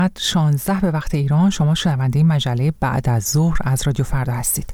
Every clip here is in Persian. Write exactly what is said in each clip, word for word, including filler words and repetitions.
شانزده به وقت ایران. شما شنونده مجله بعد از ظهر از رادیو فردا هستید.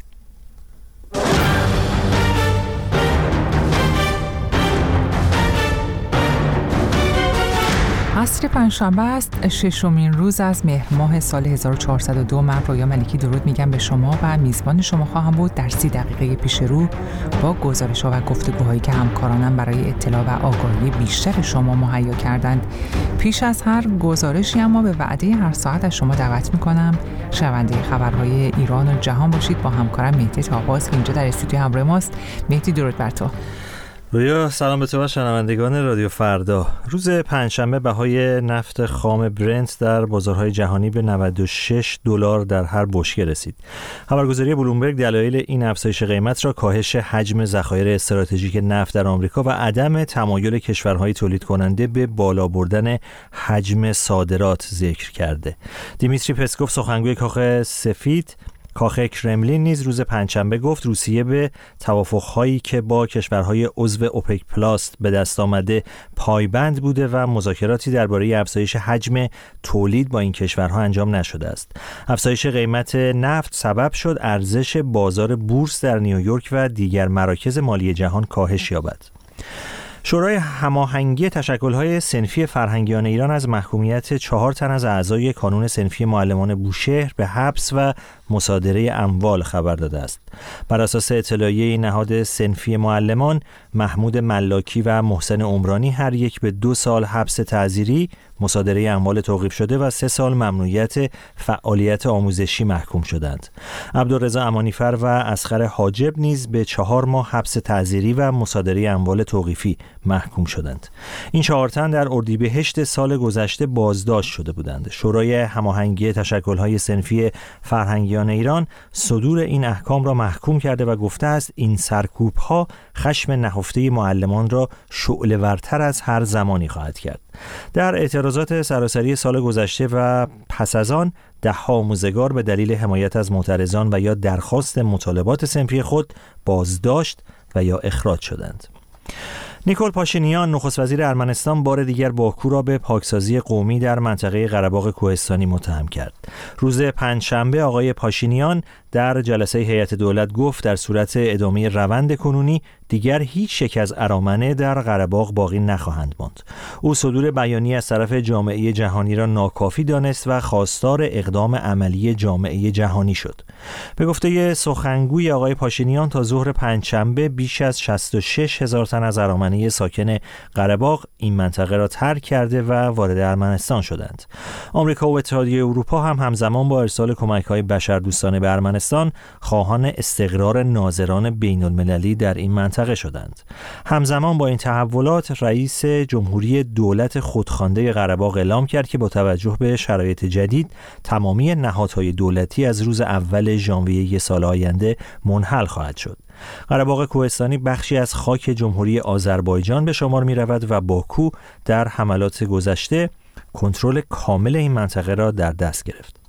عصر پنجشنبه است، ششمین روز از مهر ماه سال هزار و چهارصد و دو. من رویا ملکی درود میگم به شما و میزبان شما خواهم بود در سی دقیقه پیش رو با گزارش‌ها و گفتگوهایی که همکارانم برای اطلاع و آگاهی بیشتر شما مهیا کردند. پیش از هر گزارشی اما به وعده هر ساعت از شما دعوت میکنم شنونده خبرهای ایران و جهان باشید با همکارم مهدی طاهباز که اینجا در استودیو همراه ماست. مهدی درود بر تو. رویا سلام به تو و شنوندگان رادیو فردا. روز پنجشنبه بهای نفت خام برنت در بازارهای جهانی به نود و شش دلار در هر بشکه رسید. خبرگزاری بلومبرگ دلایل این افزایش قیمت را کاهش حجم ذخایر استراتژیک نفت در آمریکا و عدم تمایل کشورهای تولید کننده به بالا بردن حجم صادرات ذکر کرده. دیمیتری پسکوف سخنگوی کاخ سفید کاخ کرملین نیز روز پنجشنبه گفت روسیه به توافق‌هایی که با کشورهای عضو اوپک پلاس به دست آمده پایبند بوده و مذاکراتی درباره افزایش حجم تولید با این کشورها انجام نشده است. افزایش قیمت نفت سبب شد ارزش بازار بورس در نیویورک و دیگر مراکز مالی جهان کاهش یابد. شورای هماهنگی تشکل‌های صنفی فرهنگیان ایران از محکومیت چهار تن از اعضای کانون صنفی معلمان بوشهر به حبس و مصادره اموال خبر داده است. بر اساس اطلاعیه نهاد صنفی معلمان، محمود ملاکی و محسن عمرانی هر یک به دو سال حبس تعزیری، مصادره اموال توقیف شده و سه سال ممنوعیت فعالیت آموزشی محکوم شدند. عبدالرضا امانیفر و اصغر حاجب نیز به چهار ماه حبس تعزیری و مصادره اموال توقیفی محکوم شدند. این چهار تن در اردیبهشت سال گذشته بازداشت شده بودند. شورای هماهنگی تشکل‌های صنفی فرهنگیان ایران صدور این احکام را محکوم کرده و گفته است این سرکوب‌ها خشم نهفته معلمان را شعله‌ورتر از هر زمانی خواهد کرد. در اعتراضات سراسری سال گذشته و پس از آن ده‌ها آموزگار به دلیل حمایت از معترضان و یا درخواست مطالبات صنفی خود بازداشت و یا اخراج شدند. نیکول پاشینیان نخست وزیر ارمنستان بار دیگر باکو را به پاکسازی قومی در منطقه قره‌باغ کوهستانی متهم کرد. روز پنجشنبه آقای پاشینیان در جلسه هیئت دولت گفت در صورت ادامه روند کنونی دیگر هیچ یک از ارامنه در قره‌باغ باقی نخواهند ماند. او صدور بیانیه از طرف جامعه جهانی را ناکافی دانست و خواستار اقدام عملی جامعه جهانی شد. به گفته سخنگوی آقای پاشینیان تا ظهر پنجشنبه بیش از شصت و شش هزار تن از ارامنه ساکن قره‌باغ این منطقه را ترک کرده و وارد ارمنستان شدند. آمریکا و اتحادیه اروپا هم همزمان با ارسال کمک‌های بشردوستانه به ارمنستان خواهان استقرار ناظران بین‌المللی در این منطقه شدند. همزمان با این تحولات رئیس جمهوری دولت خودخوانده قره‌باغ اعلام کرد که با توجه به شرایط جدید تمامی نهادهای دولتی از روز اول ژانویه سال آینده منحل خواهد شد. قره‌باغ کوهستانی بخشی از خاک جمهوری آذربایجان به شمار می رود و باکو در حملات گذشته کنترل کامل این منطقه را در دست گرفت.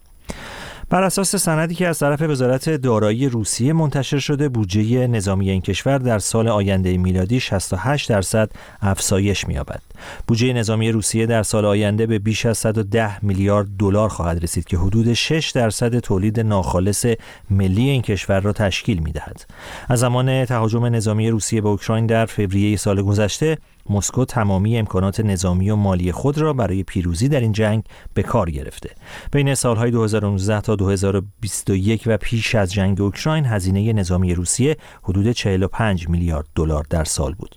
بر اساس سندی که از طرف وزارت دارایی روسیه منتشر شده، بودجه نظامی این کشور در سال آینده میلادی شصت و هشت درصد افزایش می‌یابد. بودجه نظامی روسیه در سال آینده به بیش از صد و ده میلیارد دلار خواهد رسید که حدود شش درصد تولید ناخالص ملی این کشور را تشکیل می‌دهد. از زمان تهاجم نظامی روسیه به اوکراین در فوریه سال گذشته، مسکو تمامی امکانات نظامی و مالی خود را برای پیروزی در این جنگ به کار گرفته. بین سالهای دو هزار و نوزده تا دو هزار و بیست و یک و پیش از جنگ اوکراین هزینه نظامی روسیه حدود چهل و پنج میلیارد دلار در سال بود.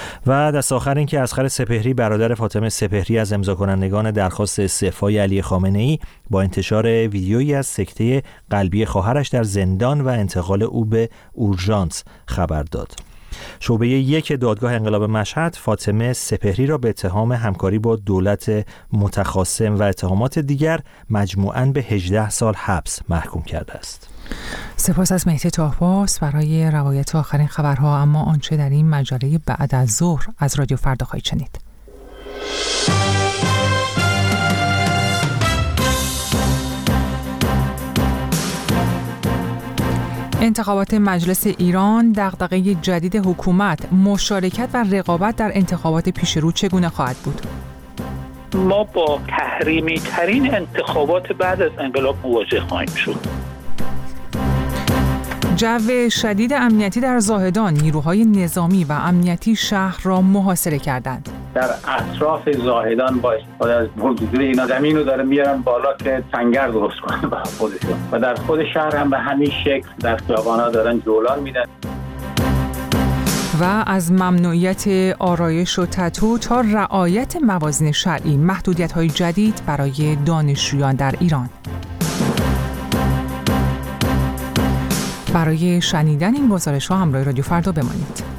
و دست آخر این که اصغر سپهری برادر فاطمه سپهری از امضا کنندگان درخواست استعفای علی خامنه‌ای با انتشار ویدیویی از سکته قلبی خواهرش در زندان و انتقال او به اورژانس خبر داد. شعبه یک دادگاه انقلاب مشهد فاطمه سپهری را به اتهام همکاری با دولت متخاصم و اتهامات دیگر مجموعاً به هجده سال حبس محکوم کرده است. سپاس از مهدی طاهباز برای روایت آخرین خبرها. اما آنچه در این مجله بعد از ظهر از رادیو فردا خواهید شنید. انتخابات مجلس ایران، دغدغه جدید حکومت، مشارکت و رقابت در انتخابات پیشرو چگونه خواهد بود؟ ما با تحریمی ترین انتخابات بعد از انقلاب مواجه خواهیم شد. جو شدید امنیتی در زاهدان، نیروهای نظامی و امنیتی شهر را محاصره کردند. در اطراف زاهدان با استفاده از بلدوزر اینا زمین رو داره میارن بالا که سنگر درست کنن برای خودشون و در خود شهر هم به همین شکل در خیابانا دارن جولان میدن. و از ممنوعیت آرایش و تتو تا رعایت موازین شرعی، محدودیت‌های جدید برای دانشجویان در ایران. برای شنیدن این گزارش‌ها همراه رادیو فردا بمانید.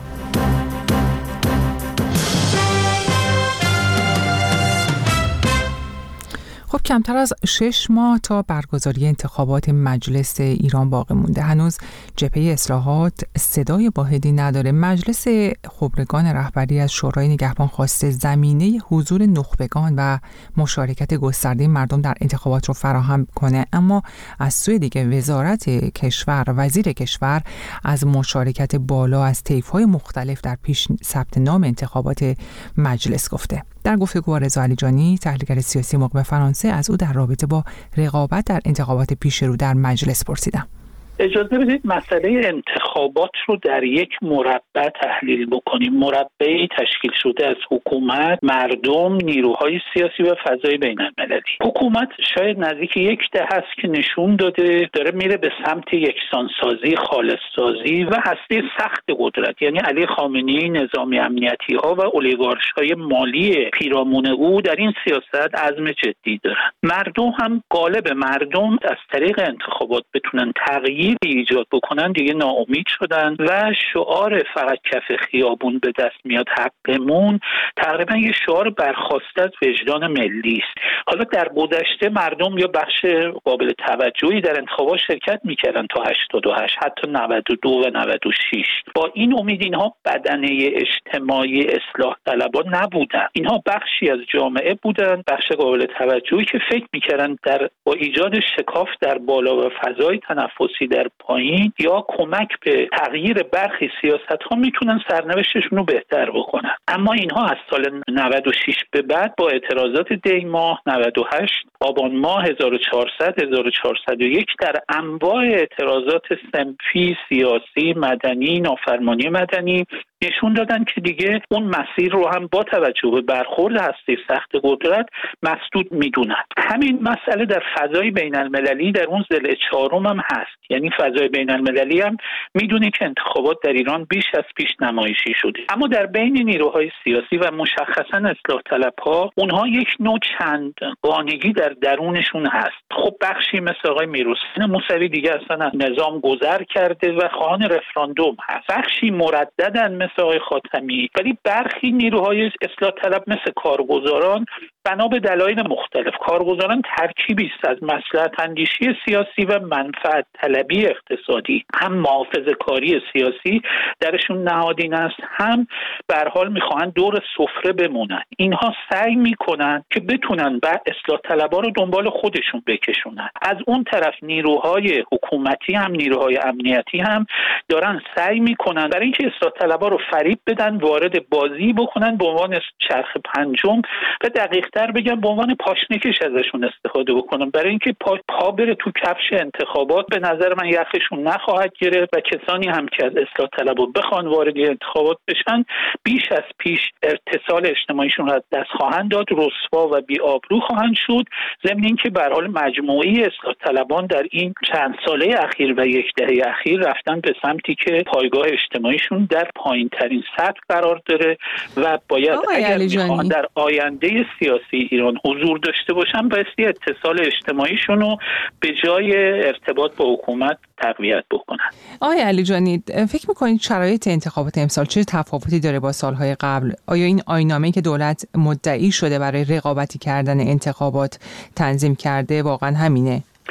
خب کمتر از شش ماه تا برگزاری انتخابات مجلس ایران باقی مونده. هنوز جبهه اصلاحات صدای واحدی نداره. مجلس خبرگان رهبری از شورای نگهبان خواسته زمینه حضور نخبگان و مشارکت گسترده مردم در انتخابات رو فراهم کنه، اما از سوی دیگه وزارت کشور، وزیر کشور از مشارکت بالا از طیف‌های مختلف در پیش ثبت نام انتخابات مجلس گفته. در گفتگو با رضا علیجانی، تحلیلگر سیاسی مقیم فرانسه، از او در رابطه با رقابت در انتخابات پیش رو در مجلس پرسیدم. اجازه بدید مسئله انتخابات رو در یک مربع تحلیل بکنیم. مربعی تشکیل شده از حکومت، مردم، نیروهای سیاسی و فضای بین المللی. حکومت شاید نزدیک یک دهه است که نشون داده داره میره به سمت یکسانسازی، خالص‌سازی و هسته سخت قدرت. یعنی علی خامنه‌ای، نظامی امنیتی ها و اولیگارش های مالی پیرامون او در این سیاست عزم جدی دارن. مردم هم غالب مردم از طریق انتخابات بتونن تغییر ایجاد بکنن دیگه ناامید شدن و شعار فقط کف خیابون به دست میاد حقمون تقریبا یه شعار برخواسته از وجدان ملی است. حالا در گذشته مردم یا بخش قابل توجهی در انتخابات شرکت میکردن تا هشتاد و هشت، حتی نود و دو و نود و شش. با این امید اینها بدنه اجتماعی اصلاح طلبان نبودن، اینها بخشی از جامعه بودن، بخش قابل توجهی که فکر میکردن در با ایجاد شکاف در بالا و فضای تنفسی در پایین یا کمک به تغییر برخی سیاست‌ها میتونن سرنوشتشون رو بهتر بکنن. اما اینها از سال نود و شش به بعد با اعتراضات دی ماه، نود و هشت، آبان ماه هزار و چهارصد، هزار و چهارصد و یک در انواع اعتراضات صنفی، سیاسی، مدنی، نافرمانی مدنی نشون دادن که دیگه اون مسیر رو هم با توجه به برخورد هسته سخت قدرت مسدود میدونن. همین مسئله در فضای بین المللی در اون ضلع چهارم هم هست. یعنی فضای بین المللی هم میدونه که انتخابات در ایران بیش از پیش نمایشی شده، اما در بین نیروهای سیاسی و مشخصا اصلاح طلبها اونها یک نوع چند گانگی در درونشون هست. خب بخشی مثل آقای میرحسین موسوی دیگه اصلا نظام گذر کرده و خواهان رفراندوم هست، بخشی مرددن مثل آقای خاتمی، ولی برخی نیروهای اصلاح طلب مثل کارگزاران بنا به دلایل مختلف، کارگزاران ترکیبی است از مصلحت اندیشی سیاسی و منفعت طلبی اقتصادی، هم محافظه‌کاری سیاسی درشون نهادین است، هم به هر حال میخوان دور سفره بمونن. اینها سعی میکنن که بتونن به اصلاح طلبا رو دنبال خودشون بکشونن. از اون طرف نیروهای حکومتی هم نیروهای امنیتی هم دارن سعی میکنن برای اینکه اصلاح طلبا رو فریب بدن، وارد بازی بکنن، به عنوان چرخ پنجم و دقیق در بگم به عنوان پاشنکش ازشون استفاده بکنم، برای اینکه پا, پا بره تو کفش انتخابات. به نظر من یخشون نخواهد گرفت و کسانی هم که از اصلاح طلبها بخوان وارد انتخابات بشن بیش از پیش اتصال اجتماعیشون را از دست خواهند داد، رسوا و بی‌آبرو خواهند شد، ضمن اینکه به هر حال مجموعی اصلاح طلبان در این چند ساله اخیر و یک دهه اخیر رفتن به سمتی که پایگاه اجتماعیشون در پایین‌ترین سطح قرار داره و باید اگر میخوان در آینده سیاسی ایران حضور داشته باشن بایستی اتصال اجتماعیشون رو به جای ارتباط با حکومت تقویت بکنن. آقای علیجانی، فکر میکنید شرایط انتخابات امسال چه تفاوتی داره با سالهای قبل؟ آیا این آیین‌نامه‌ای که دولت مدعی شده برای رقابتی کردن انتخابات تنظیم کرده واقعا همینه؟ این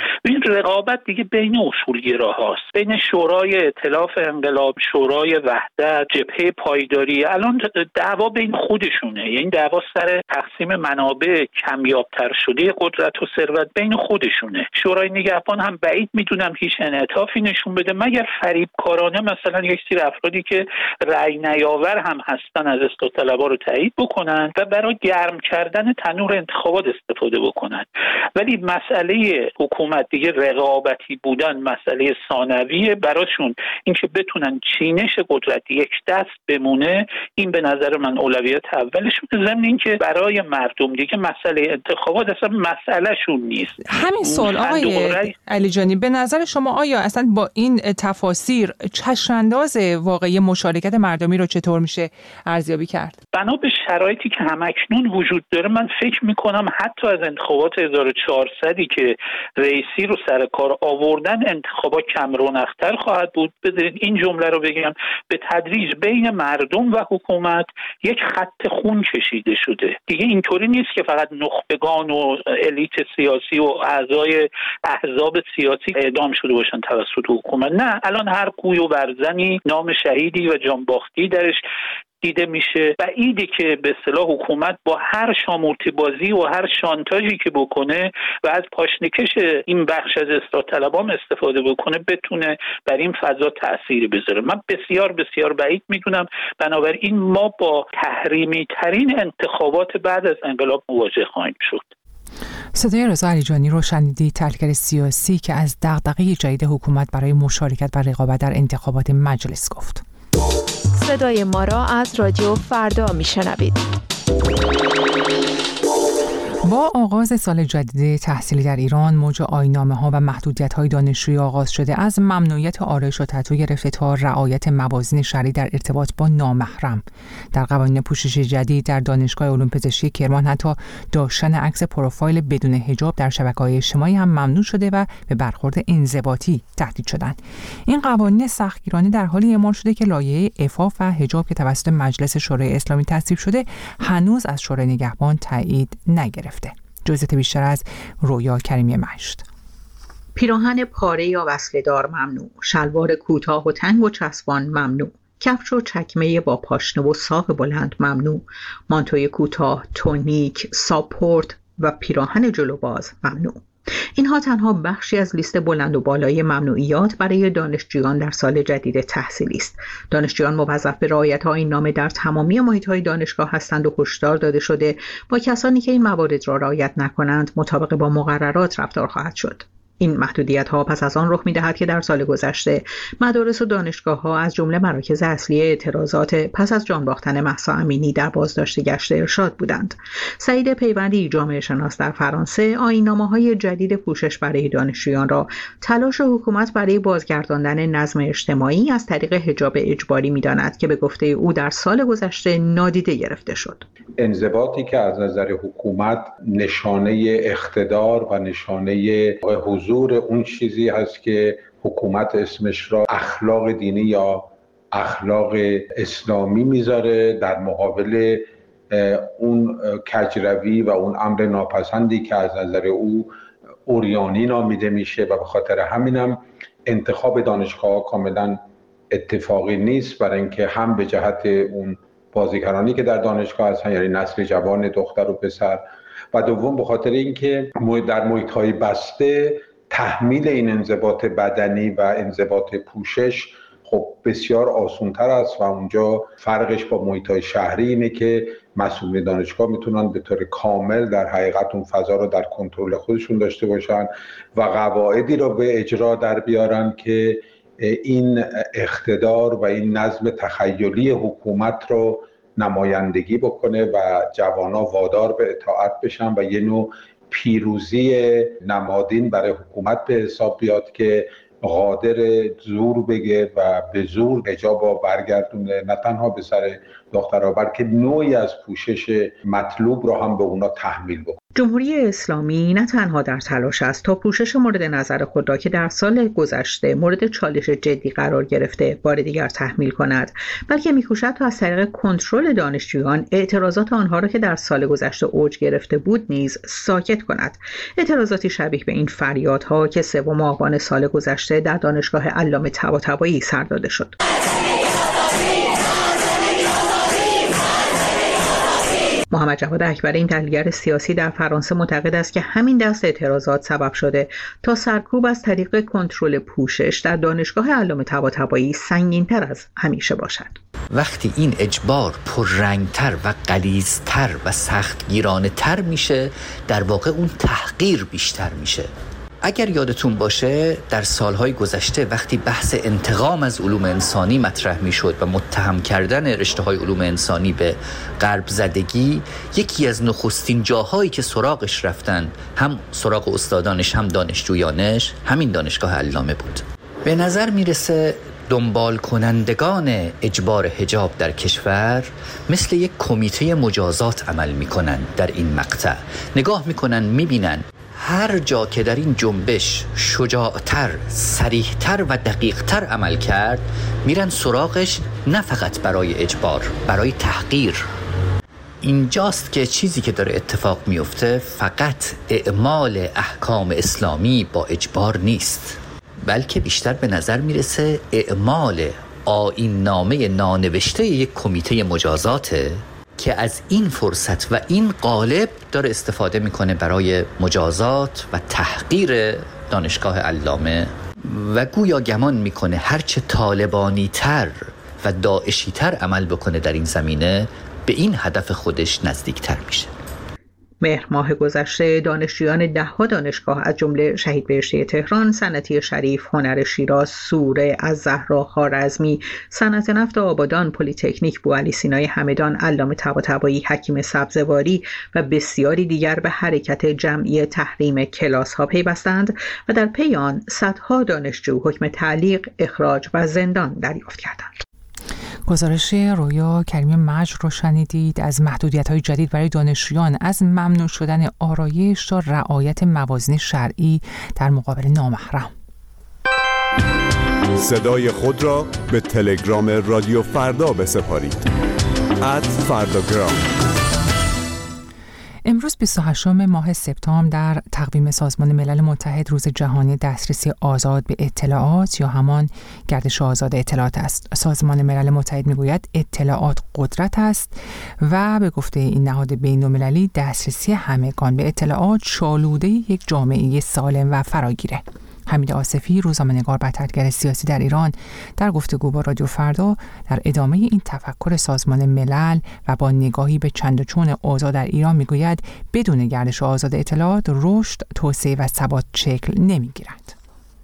رقابت دیگه بین اصولگراهاست، بین شورای ائتلاف انقلاب، شورای وحدت، جبهه پایداری. الان دعوا بین خودشونه، یعنی دعوا سر تقسیم منابع کمیابتر شده قدرت و ثروت بین خودشونه. شورای نگهبان هم بعید میدونم هیچ انعطافی نشون بده مگر فریبکارانه مثلا یک سری افرادی که رأی نیاور هم هستن از اصلاح طلبها رو تایید بکنن و برای گرم کردن تنور انتخابات استفاده بکنن. ولی مسئله حکومت دیگه رقابتی بودن مسئله ثانویه براشون. اینکه بتونن چینش قدرت یک دست بمونه این به نظر من اولویت اولشونه، ضمن اینکه برای مردم دیگه مسئله انتخابات اصلا مسئله شون نیست. همین سوال آقای علی جانی، به نظر شما آیا اصلا با این تفاسیر چشم‌انداز واقعی مشارکت مردمی رو چطور میشه ارزیابی کرد؟ بنا به شرایطی که همکنون وجود داره من فکر میکنم حتی از انتخابات هزار و چهارصدی که رئیسی رو سر کار آوردن انتخابات کم رونق‌تر خواهد بود. بذارید این جمله رو بگم، به تدریج بین مردم و حکومت یک خط خون کشیده شده. دیگه اینطوری نیست که فقط نخبگان و الیت سیاسی و اعضای احزاب سیاسی اعدام شده باشن توسط حکومت. نه، الان هر کوی و برزنی نام شهیدی و جانباختی درش دیده میشه. بعیده که به اصطلاح حکومت با هر شامورتی بازی و هر شانتاژی که بکنه و از پاشنکش این بخش از اصلاح طلبان استفاده بکنه بتونه بر این فضا تأثیری بذاره. من بسیار بسیار بعید میدونم. بنابراین ما با تحریمی ترین انتخابات بعد از انقلاب مواجه خواهیم شد. صدای رضا علیجانی رو شنیدید، تحلیلگر سیاسی که از دغدغه جدید حکومت برای مشارکت و رقابت در انتخابات مجلس گفت. صدای ما را از رادیو فردا میشنوید. با آغاز سال جدید تحصیلی در ایران، موج آیین‌نامه‌ها و محدودیت‌های دانشجویی آغاز شده. از ممنوعیت آرایش و تتو گرفته تا رعایت موازین شرعی در ارتباط با نامحرم. در قوانین پوشش جدید در دانشگاه علوم پزشکی کرمان حتی داشتن عکس پروفایل بدون حجاب در شبکه‌های اجتماعی هم ممنوع شده و به برخورد انضباطی تهدید شدند. این قوانین سختگیرانه در حالی اعمال شده که لایحه عفاف و حجاب که توسط مجلس شورای اسلامی تصویب شده هنوز از شورای نگهبان تایید نگرفته. جزئیات بیشتر از رویا کریمی مشت. پیراهن پاره یا وصله‌دار ممنوع، شلوار کوتاه و تنگ و چسبان ممنوع، کفش و چکمه با پاشنه و ساق بلند ممنوع، مانتوی کوتاه، تونیک، ساپورت و پیراهن جلوباز ممنوع. اینها تنها بخشی از لیست بلند و بالای ممنوعیات برای دانشجویان در سال جدید تحصیلی است. دانشجویان موظف به رعایت آیین‌نامه در تمامی محیط‌های دانشگاه هستند و هشدار داده شده با کسانی که این موارد را رعایت نکنند مطابق با مقررات رفتار خواهد شد. این محدودیت‌ها پس از آن رخ می‌دهد که در سال گذشته مدارس و دانشگاه‌ها از جمله مراکز اصلی اعتراضات پس از جان باختن مهسا امینی در بازداشت گشت ارشاد بودند. سعید پیوندی، جامعه شناس در فرانسه، آیین‌نامه‌های جدید پوشش برای دانشجویان را تلاش حکومت برای بازگرداندن نظم اجتماعی از طریق حجاب اجباری می‌داند که به گفته او در سال گذشته نادیده گرفته شد. انضباطی که از نظر حکومت نشانه اقتدار و نشانه حضور اون چیزی هست که حکومت اسمش را اخلاق دینی یا اخلاق اسلامی میذاره در مقابل اون کجروی و اون امر ناپسندی که از نظر او اوریانی نامیده میشه و به خاطر همینم انتخاب دانشگاه کاملا اتفاقی نیست، برای اینکه هم به جهت اون بازیگرانی که در دانشگاه هستن، یعنی نسل جوان دختر و پسر، و دوم به خاطر اینکه در محیط‌های بسته تحمیل این انضباط بدنی و انضباط پوشش خب بسیار آسان‌تر است و اونجا فرقش با محیط‌های شهری اینه که مسئولین دانشگاه میتونن به طور کامل در حقیقت اون فضا رو در کنترل خودشون داشته باشن و قواعدی رو به اجرا در بیارن که این اقتدار و این نظم تخیلی حکومت رو نمایندگی بکنه و جوانا وادار به اطاعت بشن و یه نوع پیروزی نمادین برای حکومت به حساب بیاد که قادر زور بگه و به زور حجاب رو برگردونه، نه تنها به سر دخترها، بلکه نوعی از پوشش مطلوب را هم به اونا تحمیل بکنه. جمهوری اسلامی نه تنها در تلاش است تا پوشش مورد نظر خود را که در سال گذشته مورد چالش جدی قرار گرفته بار دیگر تحمیل کند، بلکه می‌کوشد تا از طریق کنترل دانشجویان اعتراضات آنها را که در سال گذشته اوج گرفته بود نیز ساکت کند. اعتراضاتی شبیه به این فریادها که سوم آبان سال گذشته در دانشگاه علامه طباطبایی سر داده شد. محمد جواد اکبری، این تحلیلگر سیاسی در فرانسه، معتقد است که همین دست اعتراضات سبب شده تا سرکوب از طریق کنترل پوشش در دانشگاه علامه طباطبایی سنگین‌تر از همیشه باشد. وقتی این اجبار پررنگتر و غلیظتر و سختگیرانه تر میشه، در واقع اون تحقیر بیشتر میشه. اگر یادتون باشه در سالهای گذشته وقتی بحث انتقام از علوم انسانی مطرح میشد و متهم کردن رشته‌های علوم انسانی به غرب زدگی، یکی از نخستین جاهایی که سراغش رفتن، هم سراغ استادانش هم دانشجویانش، همین دانشگاه علامه بود. به نظر میرسه دنبال کنندگان اجبار حجاب در کشور مثل یک کمیته مجازات عمل میکنن. در این مقطع نگاه میکنن، میبینن هر جا که در این جنبش شجاعتر، صریحتر و دقیقتر عمل کرد، میرن سراغش، نه فقط برای اجبار، برای تحقیر. اینجاست که چیزی که داره اتفاق میفته فقط اعمال احکام اسلامی با اجبار نیست، بلکه بیشتر به نظر میرسه اعمال آیین نامه نانوشته یک کمیته مجازاته که از این فرصت و این قالب داره استفاده میکنه برای مجازات و تحقیر دانشگاه علامه و گویا گمان میکنه هرچه طالبانی تر و داعشی تر عمل بکنه در این زمینه به این هدف خودش نزدیکتر میشه. مهر ماه گذشته دانشجویان ده‌ها دانشگاه از جمله شهید بهشتی تهران، صنعتی شریف، هنر شیراز، سوره، الزهرا، خوارزمی، صنعت نفت آبادان، پلی‌تکنیک، بوعلی سینای همدان، علامه طباطبایی، حکیم سبزواری و بسیاری دیگر به حرکت جمعی تحریم کلاس‌ها پیوستند و در پی آن صدها دانشجو حکم تعلیق، اخراج و زندان دریافت کردند. گزارش رویا کریمی مجر رو شنیدید از محدودیت‌های جدید برای دانشجویان، از ممنوع شدن آرایش تا رعایت موازین شرعی در مقابل نامحرم. صدای خود را به تلگرام رادیو فردا بسپارید. ات فرداگرام. امروز بیست و هشتم ماه سپتامبر در تقویم سازمان ملل متحد روز جهانی دسترسی آزاد به اطلاعات یا همان گردش آزاد اطلاعات است. سازمان ملل متحد میگوید اطلاعات قدرت است و به گفته این نهاد بین‌المللی دسترسی همگان به اطلاعات شالوده یک جامعه سالم و فراگیره. حمید آصفی، روزنامه‌نگار و تحلیلگر سیاسی در ایران، در گفتگو با رادیو فردا در ادامه این تفکر سازمان ملل و با نگاهی به چند و چون اوضاع در ایران میگوید بدون گردش آزاد اطلاعات رشد، توسعه و ثبات شکل نمیگیرد.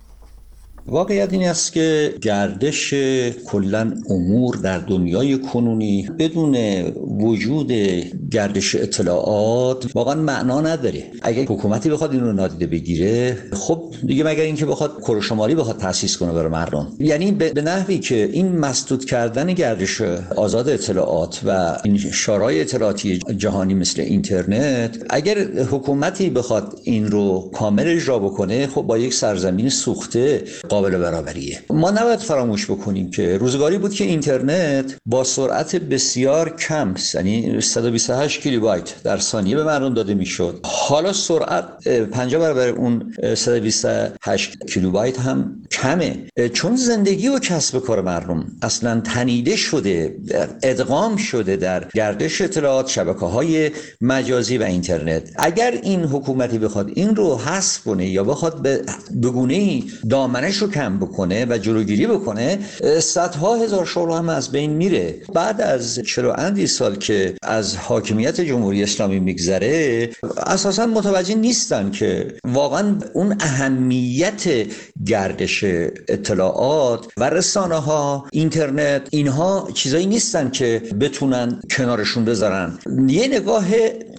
واقعیت این است که گردش کلاً امور در دنیای کنونی بدون وجود گردش اطلاعات واقعا معنا نداره. اگر حکومتی بخواد این رو نادیده بگیره، خب دیگه مگر اینکه بخواد کروشماری بخواد تأسیس کنه برای مردم، یعنی به نحوی که این مسدود کردن گردش آزاد اطلاعات و این شورای اطلاعاتی جهانی مثل اینترنت، اگر حکومتی بخواد این رو کامل اجرا بکنه، خب با یک سرزمین سوخته قابل برابریه. ما نباید فراموش بکنیم که روزگاری بود که اینترنت با سرعت بسیار کم، یعنی صد و بیست و هشت کیلوبایت در ثانیه به مردم داده میشد. حالا سرعت پنجاه برابر اون صد و بیست و هشت کیلوبایت هم کمه، چون زندگی و کسب کار مردم اصلا تنیده شده، ادغام شده در گردش اطلاعات، شبکه‌های مجازی و اینترنت. اگر این حکومتی بخواد این رو حذف کنه یا بخواد به گونه‌ای دامنش رو کم بکنه و جلوگیری بکنه، صدها هزار شغل هم از بین میره. بعد از چهل و اندی سال که از حاکمیت جمهوری اسلامی میگذره، اساسا متوجه نیستن که واقعا اون اهمیت گردش اطلاعات و رسانه ها، اینترنت، اینها چیزایی نیستن که بتونن کنارشون بذارن. یه نگاه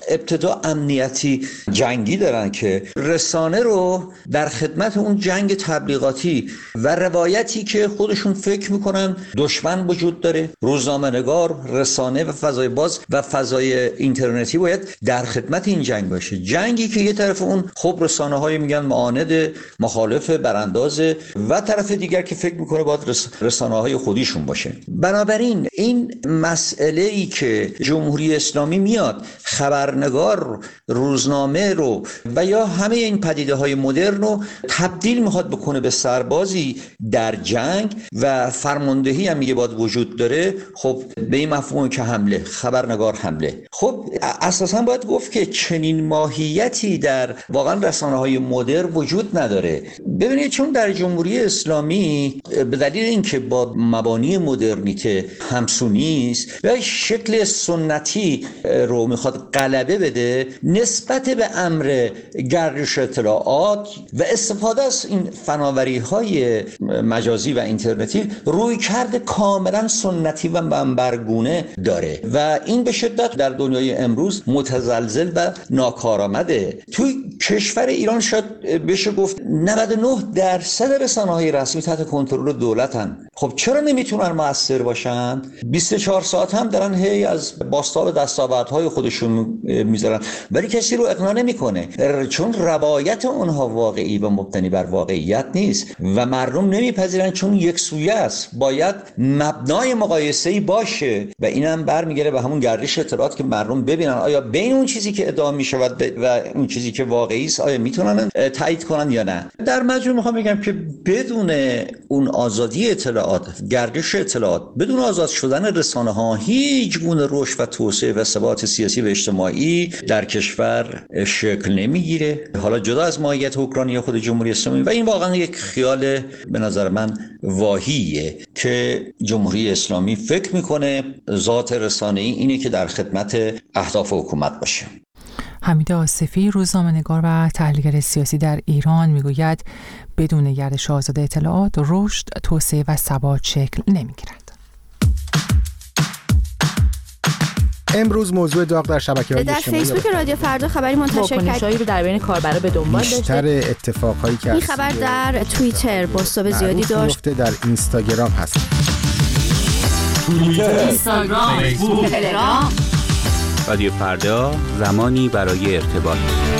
ابتدا امنیتی جنگی دارن که رسانه رو در خدمت اون جنگ تبلیغاتی و روایتی که خودشون فکر میکنن دشمن وجود داره. روزنامه‌نگار، رسانه و فضای باز و فضای اینترنتی باید در خدمت این جنگ باشه. جنگی که یه طرف اون خب رسانه‌های میگن معاند، مخالف، براندازه و طرف دیگر که فکر میکنه باید رسانه‌های خودیشون باشه. بنابراین این مسئله‌ای که جمهوری اسلامی میاد خبرنگار، روزنامه رو و یا همه این پدیده‌های مدرن رو تبدیل میخواد بکنه به سربازی در جنگ و فرماندهی هم میگه باید وجود داره، خب به این مفهوم که حمله، خبرنگار حمله. خب اساساً باید گفت که چنین ماهیتی در واقعا رسانه‌های مدرن وجود نداره. ببینید چون در جمهوری اسلامی به دلیل اینکه با مبانی مدرنیته همسو نیست و شکل سنتی رو میخواد غلبه بده نسبت به امر گردش اطلاعات و استفاده از این فناوری‌های مجازی و اینترنتی روی کرده کاملا سنتی و منبرگونه داره و این به شدت در دنیای امروز متزلزل و ناکارآمده. توی کشور ایران شاید بشه گفت نود و نه درصد رسانه‌های رسمی تحت کنترل دولتن. خب چرا نمیتونن مؤثر باشن؟ بیست و چهار ساعت هم دارن هی از بازتاب دستاوردهای خودشون میذارن ولی کسی رو اقناع نمیکنه، چون روایت اونها واقعی و مبتنی بر واقعیت نیست و مردم نمیپذیرن چون یک سویه است. باید مبنای مقایسه‌ای باشه و اینم برمیگره به همون گردش اطلاعات که مردم ببینن آیا بین اون چیزی که ادعا میشه و اون چیزی که واقعی است آیا میتونن تایید کنن یا نه. در مجموع میخوام بگم که بدون اون آزادی اطلاعات، گردش اطلاعات، بدون آزاد شدن رسانه‌ها هیچ گونه رشد و توسعه و ثبات سیاسی و اجتماعی در کشور شکل نمیگیره. حالا جدا از ماهیت حکمرانی خود جمهوری اسلامی و این واقعا یک خیال به نظر من واهیه که جمهوری اسلامی فکر میکنه ذات رسانه‌ای اینه که در خدمت اهداف حکومت باشه. حمید آصفی، روزنامه‌نگار و تحلیلگر سیاسی در ایران، میگوید بدون گردش آزاد اطلاعات رشد، توسعه و ثبات شکل نمیگیرد. امروز موضوع داغ در شبکه‌های در اجتماعی فیسبوک رادیو فردا خبری منتشر کرد رو در بین کاربرا به دنبال داشته. بیشتر اتفاقایی که این خبر در توییتر بازتاب زیادی داشت. در اینستاگرام هست. توییتر، اینستاگرام، فیسبوک، تلگرام. رادیو فردا، زمانی برای ارتباط.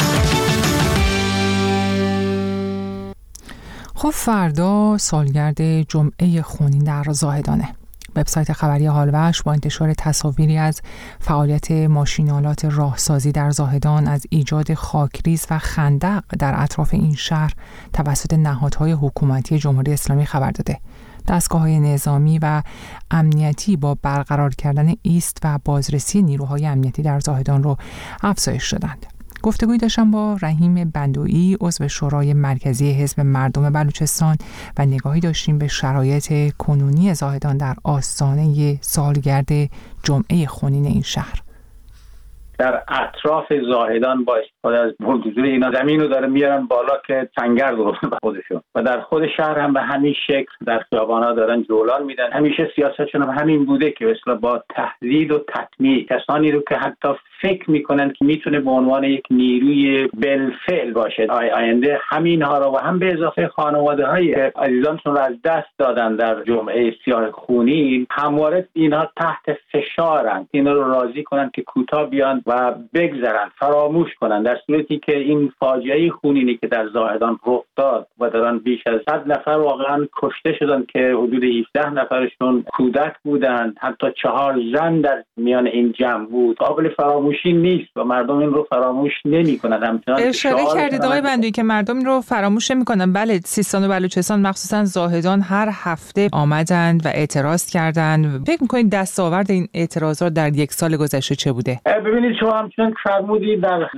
خب فردا سالگرد جمعه خونین در زاهدانه. وبسایت خبری حالوش با انتشار تصاویری از فعالیت ماشین‌آلات راهسازی در زاهدان از ایجاد خاکریز و خندق در اطراف این شهر توسط نهادهای حکومتی جمهوری اسلامی خبر داده. دستگاه‌های نظامی و امنیتی با برقرار کردن ایست و بازرسی نیروهای امنیتی در زاهدان رو افزایش دادند. گفتگویی داشتم با رحیم بندویی، عضو شورای مرکزی حزب مردم بلوچستان و نگاهی داشتیم به شرایط کنونی زاهدان در آستانه سالگرد جمعه خونین این شهر. در اطراف زاهدان با استفاده از بلدوزر اینا زمین رو داره میارن بالا که سنگر درست کنن خودشون و در خود شهر هم به همین شکل در خیابانا دارن جولان میدن. همیشه سیاستشون هم همین بوده که به اصطلاح با تهدید و تطمیع کسانی رو که حتی فکر میکنن که میتونه به عنوان یک نیروی بالفعل باشه آینده همینها رو و هم به اضافه خانواده های عزیزانشون رو از دست دادن در جمعه سیاه خونین همواره اینها تحت فشارن اینا رو راضی کنن که کوتاه بیان و بگذرن، فراموش کنن، در صورتی که این فاجعه خونینی که در زاهدان رخ داد و دارن بیش از صد نفر واقعا کشته شدن که حدود هفده نفرشون کودک بودند، حتی چهار زن در میان این جمع بود، قابل فراموشی نیست و مردم این رو فراموش نمی‌کنن. همچنان اشاره کردید آقای بندویی که مردم این رو فراموش نمی‌کنن. بله، سیستان و بلوچستان مخصوصا زاهدان هر هفته آمدند و اعتراض کردند. فکر می‌کنید دستاورد این اعتراضات در یک سال گذشته چه بوده؟ ببینید شما همچنان فرمودید در ظرف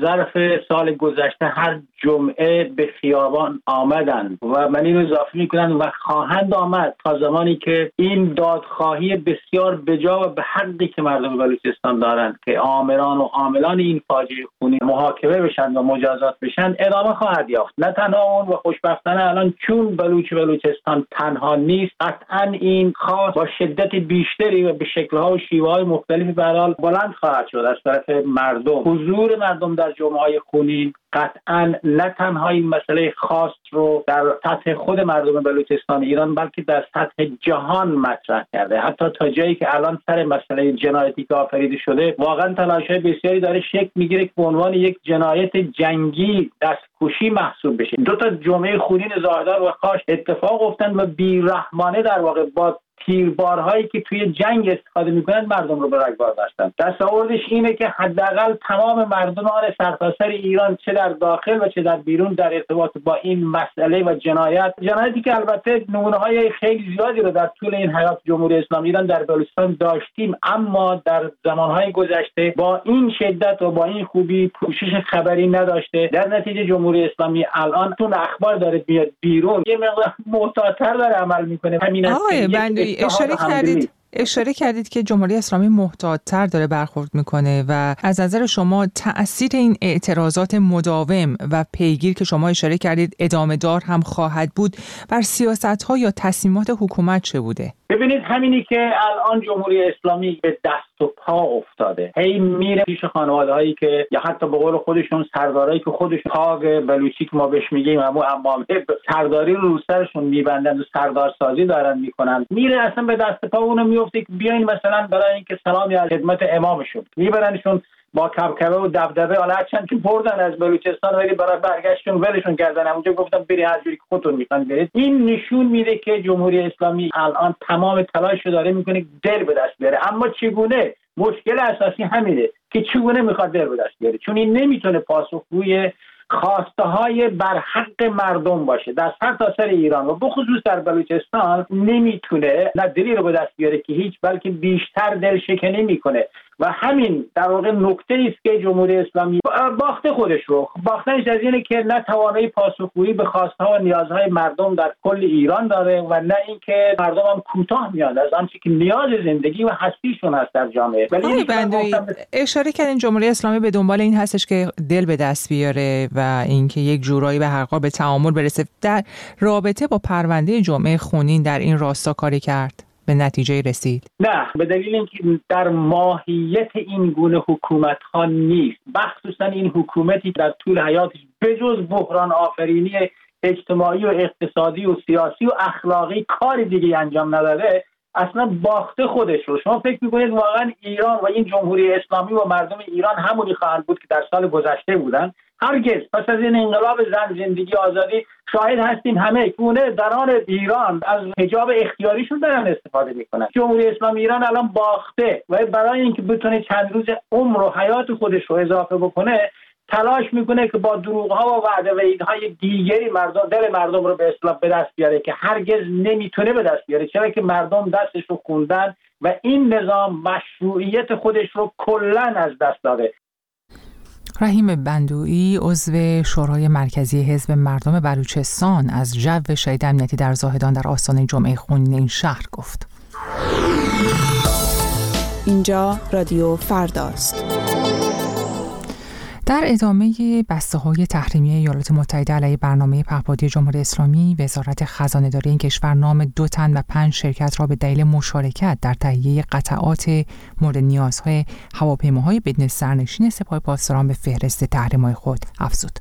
طول سال گذشته هر جمعه به خیابان آمدند و من اینو اضافه میکنم و خواهند آمد تا زمانی که این دادخواهی بسیار بجا و به حقی که مردم بلوچستان دارند که آمران و عاملان این فاجعه خونی محاکمه بشن و مجازات بشن ادامه خواهد یافت. نه تنها اون و خوشبختانه الان چون بلوچ بلوچستان تنها نیست، قطعا این خواست با شدت بیشتری و به شکل‌ها و شیوه‌های مختلفی به هر حال بلند خواهد شد از طرف مردم. حضور مردم در جمعه‌های خونین قطعا نه تنها این مسئله خاص رو در سطح خود مردم بلوچستان ایران بلکه در سطح جهان مطرح کرده، حتی تا جایی که الان سر مسئله جنایتی که آفریده شده واقعا تلاش‌های بسیاری داره شکل میگیره که به عنوان یک جنایت جنگی دستکشی محسوب بشه. دو تا جمعه خونین زاهدان و خاش اتفاق افتاد و بیرحمانه در واقع با تیربارهایی که توی جنگ استفاده میکنن مردم رو به رگبار داشتن. تصورش اینه که حداقل تمام مردمان سرتاسر ایران چه در داخل و چه در بیرون در ارتباط با این مسئله و جنایت جنایتی که البته نمونه‌های خیلی زیادی رو در طول این حیات جمهوری اسلامی ایران در بلوچستان داشتیم، اما در زمانهای گذشته با این شدت و با این خوبی پوشش خبری نداشته. در نتیجه جمهوری اسلامی الان تو اخبار داره بیاد بیرون یه مقدار محتاط‌تر داره عمل میکنه. همین است اشاره کردید اشاره کردید که جمهوری اسلامی محتاط‌تر داره برخورد میکنه و از نظر شما تأثیر این اعتراضات مداوم و پیگیر که شما اشاره کردید ادامه دار هم خواهد بود بر سیاست‌ها یا تصمیمات حکومت چه بوده؟ ببینید همینی که الان جمهوری اسلامی به دست و پا افتاده، هی میره پیش خانواده‌هایی که یا حتی به قول خودشون سردارایی که خودش تاگ بلوچی که ما بهش میگیم اما امامه سرداری رو رو سرشون میبندن و سردارسازی دارن میکنن، میره اصلا به دست پا اونو میفته که بیاین مثلا برای اینکه سلامی از خدمت امامشون میبرنشون با کبکبه و دبدبه، حالا هرچند که بردن از بلوچستان ولی برای برگشتشون ولشون کردن، همونجا گفتم بری هر جوری که خودتون میخوان برید. این نشون میده که جمهوری اسلامی الان تمام تلاشو داره میکنه دل به دست بیاره، اما چگونه؟ مشکل اساسی همینه که چگونه میخواد دل به دست بیاره، چون این نمیتونه پاسخگوی خواسته های بر حق مردم باشه در سرتاسر ایران و بخصوص در بلوچستان. نمیتونه نه دلی رو به دست بیاره که هیچ، بلکه بیشتر دل شکنی میکنه و همین در واقع نکته است که جمهوری اسلامی باخته خودش رو. باختنش از اینه که نه توانایی پاسخگویی به خواسته ها و نیازهای مردم در کل ایران داره و نه اینکه مردم هم کوتاه میاد از آنچه که نیاز زندگی و هستیشون هست در جامعه. ولی بندوی اشاره کردین جمهوری اسلامی به دنبال این هستش که دل به دست بیاره و اینکه یک جورایی به هر حال به تعامل برسه. در رابطه با پرونده جمعه خونین در این راستا کاری کرد؟ به نتیجه رسید؟ نه، به دلیل اینکه در ماهیت این گونه حکومت ها نیست، مخصوصا این حکومتی در طول حیاتش بجز بحران آفرینی اجتماعی و اقتصادی و سیاسی و اخلاقی کار دیگه انجام نداده، اصلا باخته خودش رو. شما فکر میکنید واقعا ایران و این جمهوری اسلامی و مردم ایران همونی خواهند بود که در سال گذشته بودن؟ هرگز. پس از این انقلاب زن، زندگی، آزادی شاهد هستیم همه گونه دران ایران از حجاب اختیاریشون دارن استفاده میکنن. جمهوری اسلامی ایران الان باخته و برای اینکه بتونه چند روز عمر و حیات خودش رو اضافه بکنه تلاش میکنه که با دروغ‌ها و وعده و وعیدهای دیگری مردم دل مردم رو به اصطلاح به دست بیاره که هرگز نمیتونه به دست بیاره، چرا که مردم دستش رو خوندن و این نظام مشروعیت خودش رو کلاً از دست داده. رحیم بندویی عضو شورای مرکزی حزب مردم بلوچستان از جو شهید امنیتی در زاهدان در آستانه جمعه خونین این شهر گفت. اینجا رادیو فرداست. در ادامه بسته‌های تحریمی ایالات متحده علیه برنامه پهپادی جمهوری اسلامی، وزارت خزانه‌داری این کشور نام دو تن و پنج شرکت را به دلیل مشارکت در تهیه قطعات مورد نیازهای هواپیماهای بدون سرنشین سپاه پاسداران به فهرست تحریم‌های خود افزود.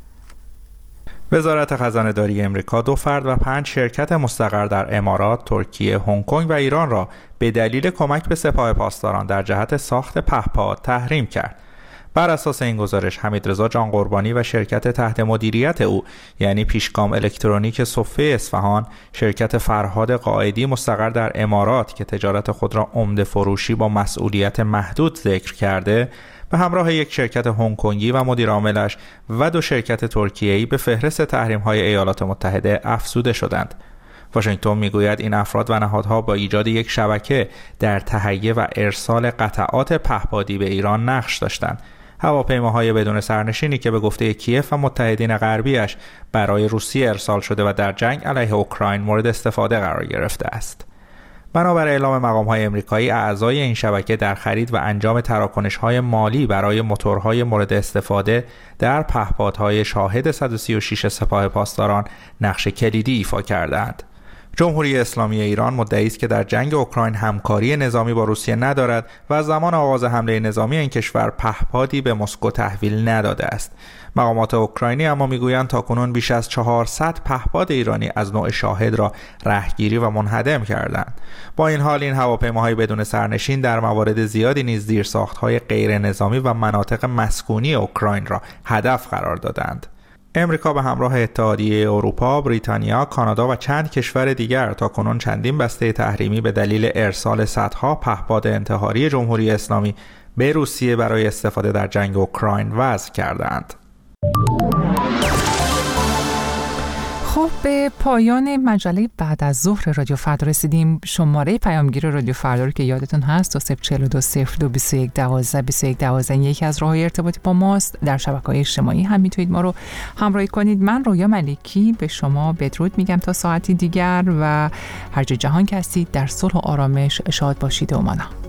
وزارت خزانه‌داری امریکا دو فرد و پنج شرکت مستقر در امارات، ترکیه، هنگ کنگ و ایران را به دلیل کمک به سپاه پاسداران در جهت ساخت پهپاد تحریم کرد. بر اساس این گزارش حمیدرضا جان قربانی و شرکت تحت مدیریت او یعنی پیشگام الکترونیک صفه اصفهان، شرکت فرهاد قائدی مستقر در امارات که تجارت خود را عمده فروشی با مسئولیت محدود ذکر کرده، به همراه یک شرکت هنگ کنگی و مدیر عاملش و دو شرکت ترکیه‌ای به فهرست تحریم‌های ایالات متحده افزوده شدند. واشنگتن میگوید این افراد و نهادها با ایجاد یک شبکه در تهیه و ارسال قطعات پهپادی به ایران نقش داشتند هواپیماهای بدون سرنشینی که به گفته کیف و متحدین غربیش برای روسیه ارسال شده و در جنگ علیه اوکراین مورد استفاده قرار گرفته است. بنابر اعلام مقام‌های آمریکایی، اعضای این شبکه در خرید و انجام تراکنش‌های مالی برای موتورهای مورد استفاده در پهپادهای شاهد صد و سی و شش سپاه پاسداران نقش کلیدی ایفا کردند. جمهوری اسلامی ایران مدعی است که در جنگ اوکراین همکاری نظامی با روسیه ندارد و از زمان آغاز حمله نظامی این کشور پهپادی به مسکو تحویل نداده است. مقامات اوکراینی اما میگویند تاکنون بیش از چهارصد پهپاد ایرانی از نوع شاهد را رهگیری و منهدم کردند. با این حال این هواپیماهای بدون سرنشین در موارد زیادی نیز زیرساخت‌های غیر نظامی و مناطق مسکونی اوکراین را هدف قرار دادند. امریکا به همراه اتحادیه اروپا، بریتانیا، کانادا و چند کشور دیگر تاکنون چندین بسته تحریمی به دلیل ارسال صدها پهپاد انتحاری جمهوری اسلامی به روسیه برای استفاده در جنگ اوکراین وضع کردند. خب به پایان مجله بعد از ظهر رادیو فردا رسیدیم. شماره پیامگیر رادیو فردا رو که یادتون هست دو صفر چهار دو صفر دو بیست و یک دوازده بیست و یک دوازده یکی از راه‌های ارتباطی با ماست. در شبکه‌های اجتماعی هم میتونید ما رو همراهی کنید. من رویا ملکی به شما بدرود میگم تا ساعتی دیگر و هر جا جهان که هستید در صلح و آرامش شاد باشید و امانا.